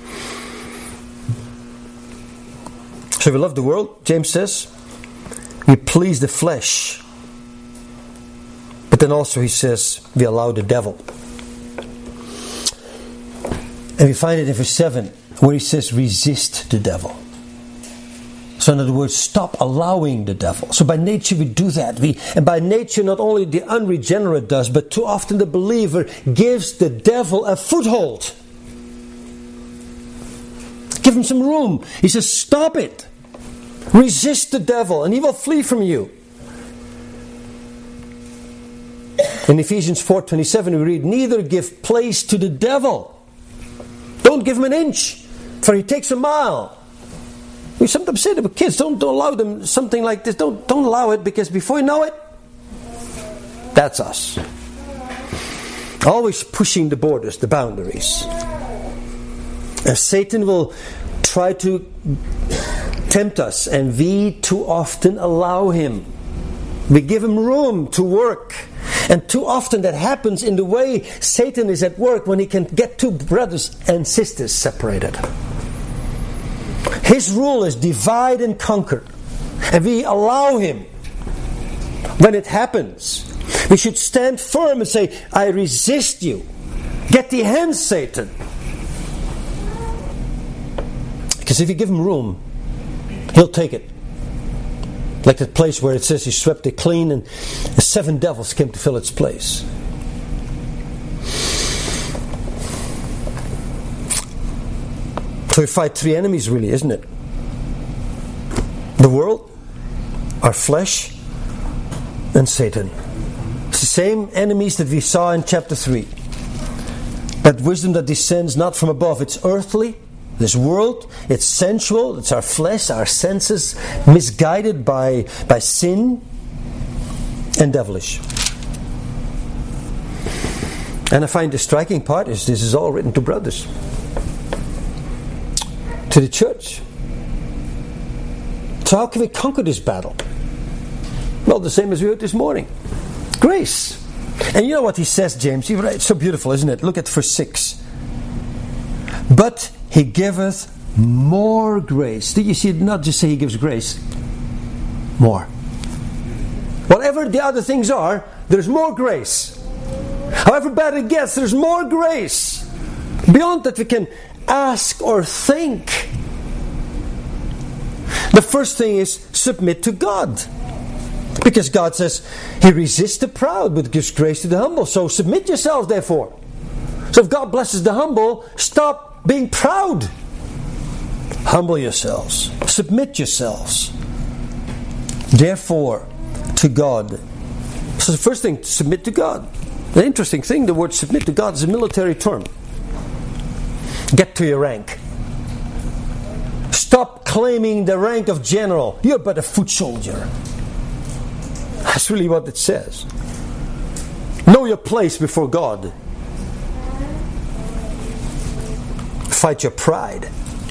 So we love the world, James says, we please the flesh. But then also he says we allow the devil. And we find it in verse 7 where he says resist the devil. So in other words, stop allowing the devil. So by nature we do that. And by nature not only the unregenerate does, but too often the believer gives the devil a foothold. Give him some room. He says stop it. Resist the devil and he will flee from you. In Ephesians 4:27 we read, neither give place to the devil. Don't give him an inch, for he takes a mile. We sometimes say to kids, don't allow them something like this. Don't allow it, because before you know it, that's us. Always pushing the borders, the boundaries. And Satan will try to tempt us, and we too often allow him. We give him room to work. And too often that happens in the way Satan is at work when he can get two brothers and sisters separated. His rule is divide and conquer. And we allow him. When it happens, we should stand firm and say, I resist you. Get thee hence, Satan. Because if you give him room, he'll take it. Like that place where it says he swept it clean and 7 devils came to fill its place. So we fight 3 enemies really, isn't it? The world, our flesh, and Satan. It's the same enemies that we saw in chapter 3. That wisdom that descends not from above, it's earthly. This world, it's sensual, it's our flesh, our senses, misguided by sin, and devilish. And I find the striking part is this is all written to brothers, to the church. So how can we conquer this battle? Well, the same as we heard this morning. Grace. And you know what he says, James? It's so beautiful, isn't it? Look at verse 6. But he giveth more grace. Did you see it? Not just say he gives grace. More. Whatever the other things are, there's more grace. However bad it gets, there's more grace. Beyond that we can ask or think. The first thing is submit to God. Because God says he resists the proud but gives grace to the humble. So submit yourselves therefore. So if God blesses the humble, stop being proud. Humble yourselves. Submit yourselves. Therefore, to God. So the first thing, submit to God. The interesting thing, the word submit to God is a military term. Get to your rank. Stop claiming the rank of general. You're but a foot soldier. That's really what it says. Know your place before God. Fight your pride.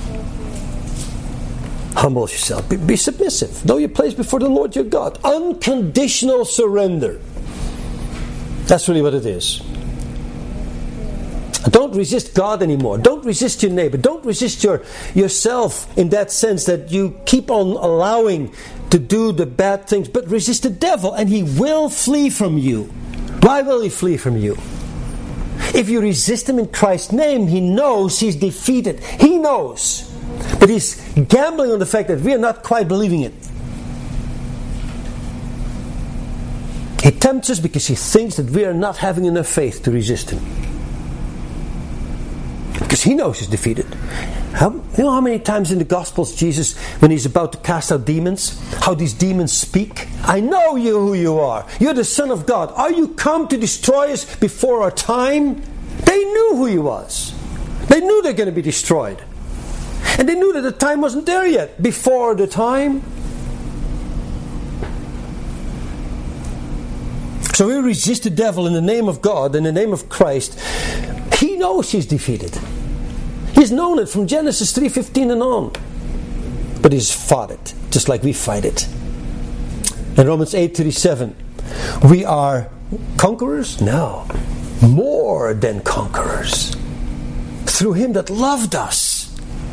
Humble yourself. Be submissive. Know your place before the Lord your God. Unconditional surrender. That's really what it is. Don't resist God anymore. Don't resist your neighbor. Don't resist yourself in that sense that you keep on allowing to do the bad things. But resist the devil and he will flee from you. Why will he flee from you? If you resist him in Christ's name, he knows he's defeated. He knows. But he's gambling on the fact that we are not quite believing it. He tempts us because he thinks that we are not having enough faith to resist him. Because he knows he's defeated. You know how many times in the Gospels Jesus, when he's about to cast out demons, how these demons speak? I know you who you are. You're the Son of God. Are you come to destroy us before our time? They knew who he was. They knew they're going to be destroyed. And they knew that the time wasn't there yet. Before the time. So we resist the devil in the name of God, in the name of Christ. He knows he's defeated. He's known it from Genesis 3:15 and on. But he's fought it, just like we fight it. In Romans 8:37, we are conquerors? No. More than conquerors. Through Him that loved us.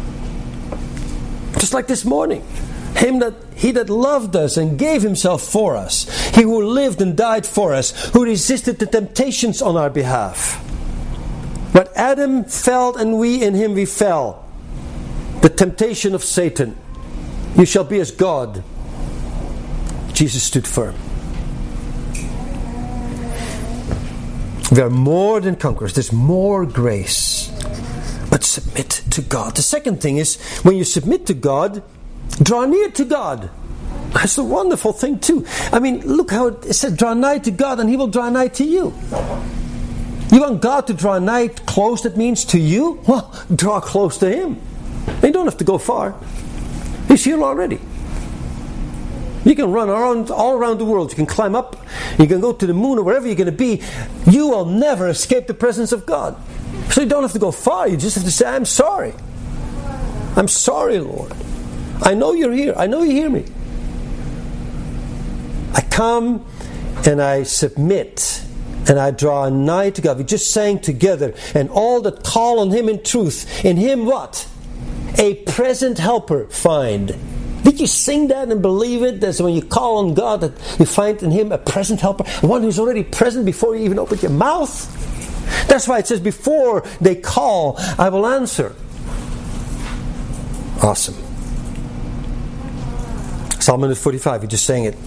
Just like this morning. He that loved us and gave Himself for us. He who lived and died for us. Who resisted the temptations on our behalf. But Adam fell and we in him we fell. The temptation of Satan. You shall be as God. Jesus stood firm. We are more than conquerors. There's more grace. But submit to God. The second thing is, when you submit to God, draw near to God. That's a wonderful thing too. I mean, look how it said, draw nigh to God and He will draw nigh to you. You want God to draw nigh close, that means to you? Well, draw close to Him. You don't have to go far. He's here already. You can run all around the world. You can climb up. You can go to the moon or wherever you're going to be. You will never escape the presence of God. So you don't have to go far. You just have to say, I'm sorry. I'm sorry, Lord. I know you're here. I know you hear me. I come and I submit and I draw nigh to God. We just sang together. And all that call on Him in truth, in Him what? A present helper find. Did you sing that and believe it? That's when you call on God that you find in Him a present helper. One who's already present before you even open your mouth. That's why it says, before they call, I will answer. Awesome. Psalm 145, we just sang it.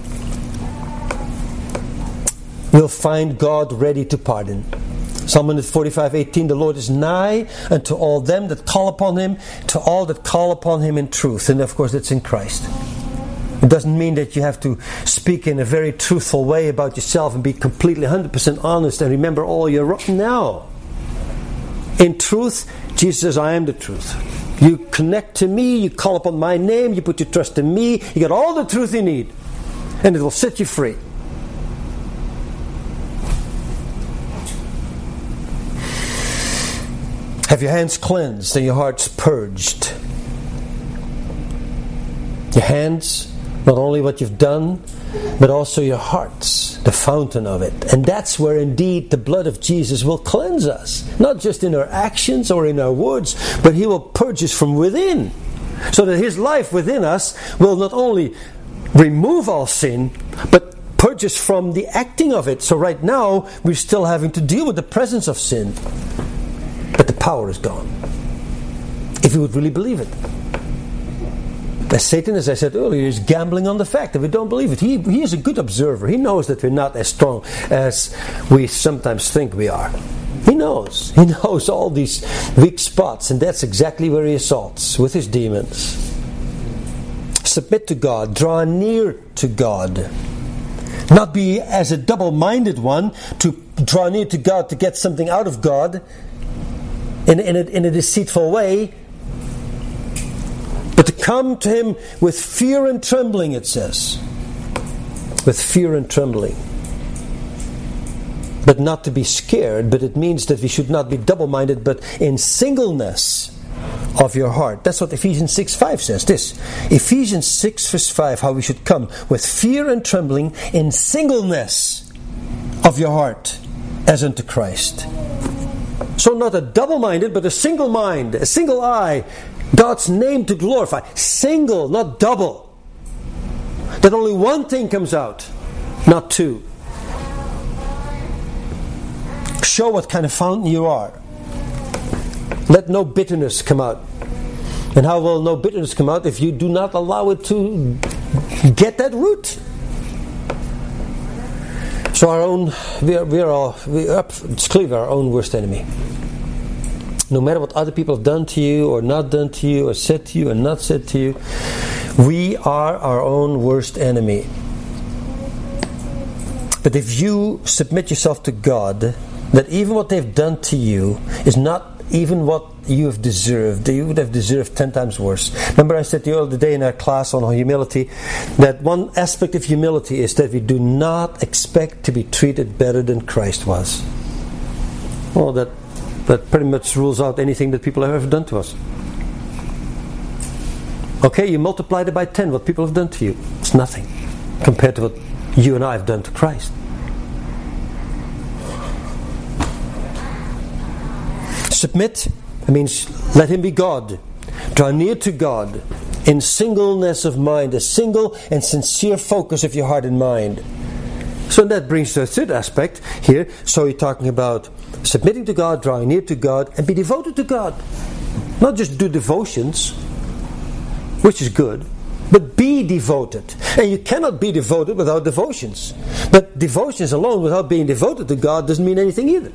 We'll find God ready to pardon. Psalm 145:18, the Lord is nigh unto all them that call upon Him, to all that call upon Him in truth. And of course that's in Christ. It doesn't mean that you have to speak in a very truthful way about yourself and be completely 100% honest and remember all your wrong. No. In truth, Jesus says, I am the truth. You connect to me, you call upon my name, you put your trust in me, you get all the truth you need. And it will set you free. Have your hands cleansed and your hearts purged. Your hands, not only what you've done, but also your hearts, the fountain of it. And that's where indeed the blood of Jesus will cleanse us. Not just in our actions or in our words, but He will purge us from within. So that His life within us will not only remove all sin, but purge us from the acting of it. So right now, we're still having to deal with the presence of sin. But the power is gone. If you would really believe it. As Satan, as I said earlier, is gambling on the fact that we don't believe it. He is a good observer. He knows that we're not as strong as we sometimes think we are. He knows. He knows all these weak spots, and that's exactly where He assaults, with his demons. Submit to God. Draw near to God. Not be as a double-minded one to draw near to God to get something out of God in a deceitful way, but to come to Him with fear and trembling, it says. With fear and trembling. But not to be scared, but it means that we should not be double-minded, but in singleness of your heart. That's what Ephesians 6:5 says. This, Ephesians 6 verse 5, how we should come with fear and trembling in singleness of your heart as unto Christ. So not a double-minded, but a single mind, a single eye, God's name to glorify. Single, not double. That only one thing comes out, not two. Show what kind of fountain you are. Let no bitterness come out. And how will no bitterness come out if you do not allow it to get that root? So it's clear we're our own worst enemy. No matter what other people have done to you or not done to you or said to you or not said to you, we are our own worst enemy. But if you submit yourself to God, that even what they've done to you is not even what you have deserved. You would have deserved 10 times worse. Remember I said to you the other day in our class on humility that one aspect of humility is that we do not expect to be treated better than Christ was. Well, that That pretty much rules out anything that people have ever done to us. Okay, you multiplied it by 10, what people have done to you. It's nothing compared to what you and I have done to Christ. Submit, it means let Him be God. Draw near to God in singleness of mind, a single and sincere focus of your heart and mind. So that brings to the third aspect here. So you're talking about submitting to God, drawing near to God, and be devoted to God. Not just do devotions, which is good, but be devoted. And you cannot be devoted without devotions. But devotions alone without being devoted to God doesn't mean anything either.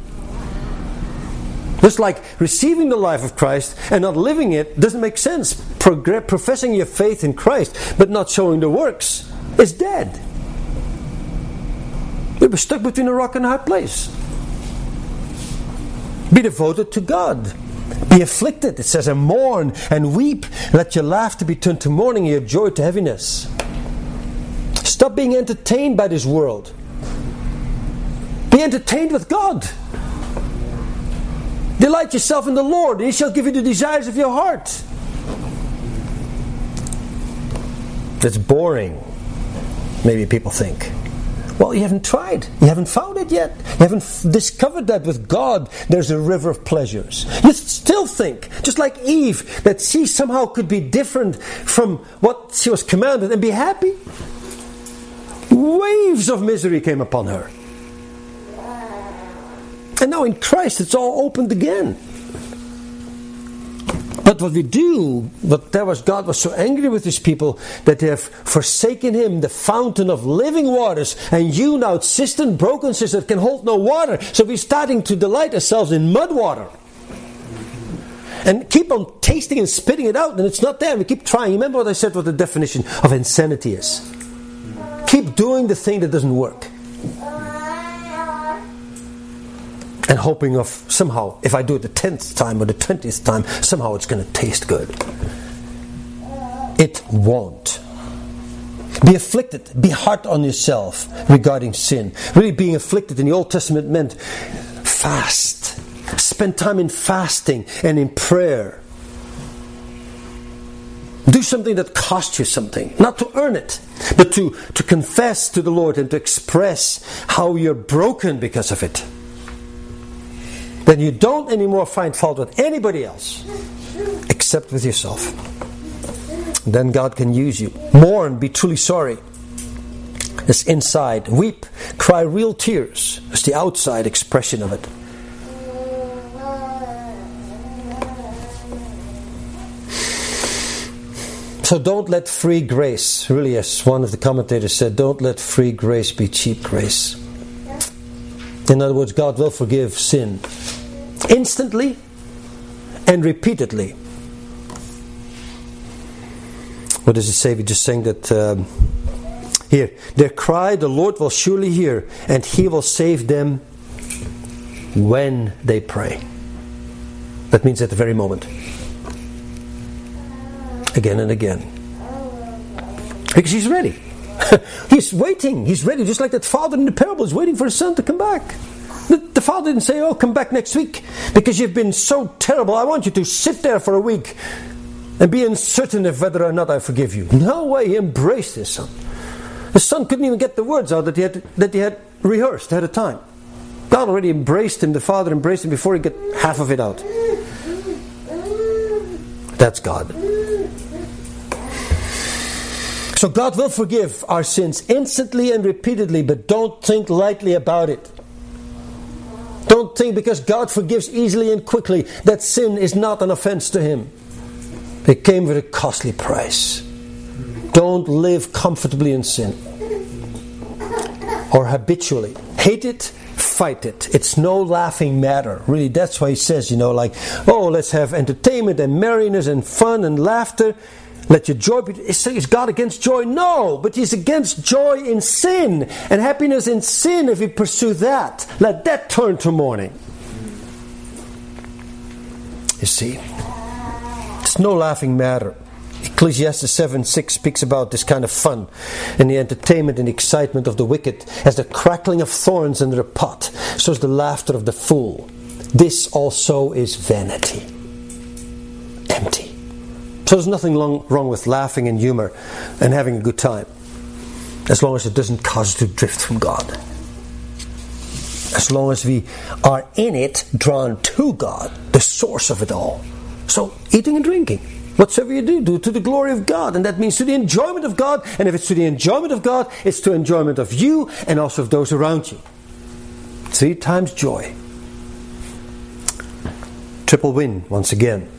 Just like receiving the life of Christ and not living it doesn't make sense. Professing your faith in Christ but not showing the works is dead. We were stuck between a rock and a hard place. Be devoted to God. Be afflicted. It says, and mourn and weep. Let your laughter be turned to mourning and your joy to heaviness. Stop being entertained by this world. Be entertained with God. Delight yourself in the Lord, and He shall give you the desires of your heart. That's boring, maybe people think. Well, you haven't tried. You haven't found it yet. You haven't discovered that with God there's a river of pleasures. You still think, just like Eve, that she somehow could be different from what she was commanded and be happy. Waves of misery came upon her. And now in Christ it's all opened again. But what we do, God was so angry with His people that they have forsaken Him, the fountain of living waters, and hewn out cistern, broken cistern that can hold no water. So we're starting to delight ourselves in mud water. And keep on tasting and spitting it out, and it's not there. We keep trying. Remember what I said, what the definition of insanity is. Keep doing the thing that doesn't work. And hoping of somehow, if I do it the 10th time or the 20th time, somehow it's going to taste good. It won't. Be afflicted. Be hard on yourself regarding sin. Really being afflicted in the Old Testament meant fast. Spend time in fasting and in prayer. Do something that costs you something. Not to earn it, but to confess to the Lord and to express how you're broken because of it. Then you don't anymore find fault with anybody else except with yourself. Then God can use you. Mourn, be truly sorry. That's inside. Weep, cry real tears. That's the outside expression of it. So don't let free grace, really, as one of the commentators said, don't let free grace be cheap grace. In other words, God will forgive sin instantly and repeatedly. What does it say? We just sang that here. Their cry the Lord will surely hear, and He will save them when they pray. That means at the very moment. Again and again. Because He's ready. He's waiting. He's ready. Just like that father in the parable is waiting for his son to come back. The father didn't say, oh, come back next week because you've been so terrible. I want you to sit there for a week and be uncertain of whether or not I forgive you. No way. He embraced his son. The son couldn't even get the words out that he had rehearsed ahead of time. God already embraced him. The father embraced him before he got half of it out. That's God. So God will forgive our sins instantly and repeatedly, but don't think lightly about it. Don't think because God forgives easily and quickly that sin is not an offense to Him. It came with a costly price. Don't live comfortably in sin or habitually. Hate it, fight it. It's no laughing matter. Really, that's why He says, let's have entertainment and merriness and fun and laughter. Let your joy be... Is God against joy? No, but He's against joy in sin and happiness in sin if we pursue that. Let that turn to mourning. You see, it's no laughing matter. Ecclesiastes 7:6 speaks about this kind of fun and the entertainment and excitement of the wicked as the crackling of thorns under a pot, so is the laughter of the fool. this also is vanity. Empty. So there's nothing wrong with laughing and humor and having a good time, as long as it doesn't cause us to drift from God. As long as we are in it, drawn to God, the source of it all. So, eating and drinking, whatsoever you do, do to the glory of God. And that means to the enjoyment of God. And if it's to the enjoyment of God, it's to enjoyment of you and also of those around you. 3 times joy. Triple win, once again.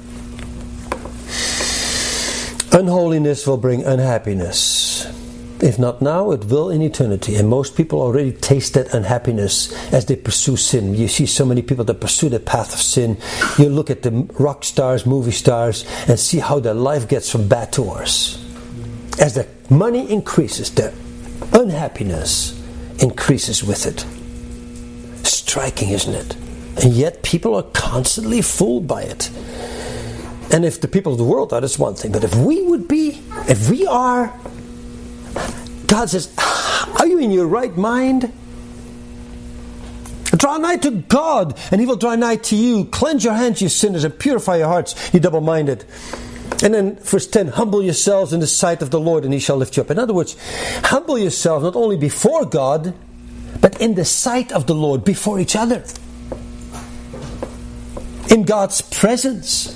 Unholiness will bring unhappiness. If not now, it will in eternity. And most people already taste that unhappiness as they pursue sin. You see so many people that pursue the path of sin. You look at the rock stars, movie stars, and see how their life gets from bad to worse. As the money increases, their unhappiness increases with it. Striking, isn't it? And yet people are constantly fooled by it. And if the people of the world are, that's one thing. But if we are, God says, are you in your right mind? Draw nigh to God, and He will draw nigh to you. Cleanse your hands, you sinners, and purify your hearts, you double-minded. And then verse 10, humble yourselves in the sight of the Lord, and He shall lift you up. In other words, humble yourselves not only before God, but in the sight of the Lord, before each other. In God's presence.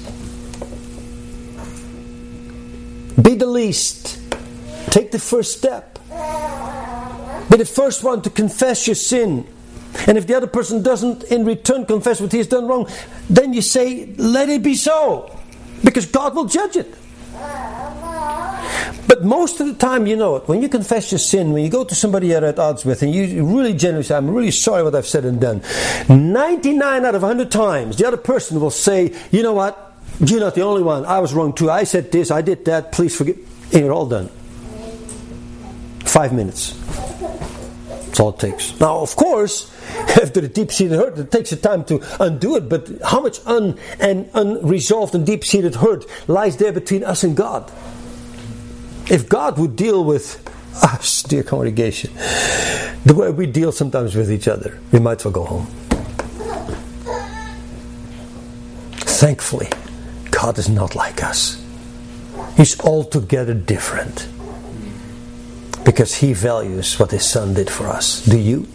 Be the least. Take the first step. Be the first one to confess your sin. And if the other person doesn't in return confess what he has done wrong, then you say, let it be so. Because God will judge it. But most of the time, you know it. When you confess your sin, when you go to somebody you're at odds with, and you really genuinely say, I'm really sorry what I've said and done. 99 out of 100 times, the other person will say, you know what? You're not the only one. I was wrong too. I said this, I did that. Please forgive. And you're all done. 5 minutes. That's all it takes. Now, of course, after the deep-seated hurt, it takes a time to undo it. But how much unresolved and deep-seated hurt lies there between us and God? If God would deal with us, dear congregation, the way we deal sometimes with each other, we might as well go home. Thankfully, God is not like us. He's altogether different. Because He values what His Son did for us. Do you?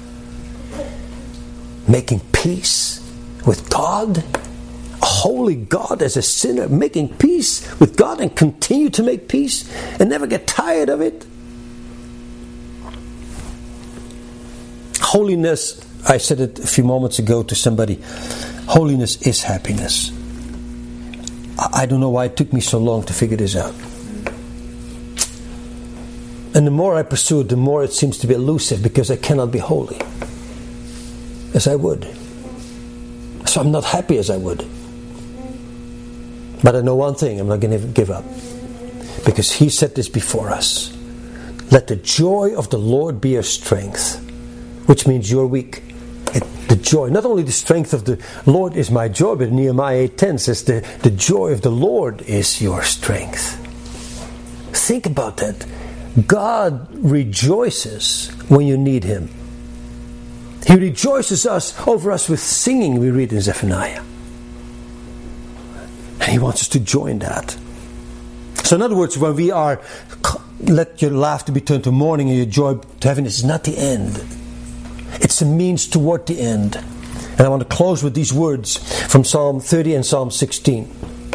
Making peace with God? A holy God as a sinner, making peace with God and continue to make peace and never get tired of it? Holiness, I said it a few moments ago to somebody, holiness is happiness. I don't know why it took me so long to figure this out. And the more I pursue it, the more it seems to be elusive, because I cannot be holy as I would. So I'm not happy as I would. But I know one thing, I'm not going to give up. Because He said this before us. Let the joy of the Lord be your strength. Which means you're weak. The joy, not only the strength of the Lord is my joy, but Nehemiah 8:10 says the joy of the Lord is your strength. Think about that. God rejoices when you need Him. He rejoices over us with singing, we read in Zephaniah. And He wants us to join that. So in other words, when we are, let your laughter be turned to mourning and your joy to heaviness, is not the end. It's a means toward the end. And I want to close with these words from Psalm 30 and Psalm 16.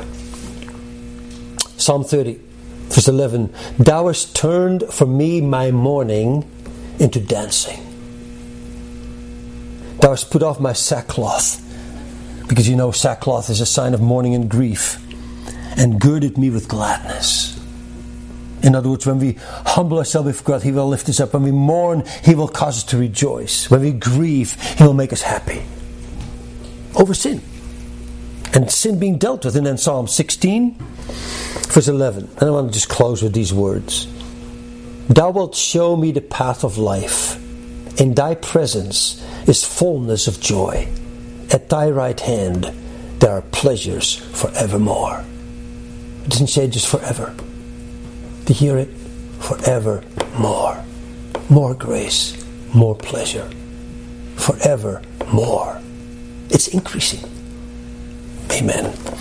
Psalm 30. Verse 11, Thou hast turned for me my mourning into dancing. Thou hast put off my sackcloth, because you know sackcloth is a sign of mourning and grief, and girded me with gladness. In other words, when we humble ourselves before God, He will lift us up. When we mourn, He will cause us to rejoice. When we grieve, He will make us happy. Over sin. And sin being dealt with. And then Psalm 16, verse 11. And I want to just close with these words. Thou wilt show me the path of life. In Thy presence is fullness of joy. At Thy right hand there are pleasures forevermore. It doesn't say just forever. To hear it, forevermore. More grace, more pleasure. Forevermore. It It's increasing. Amen.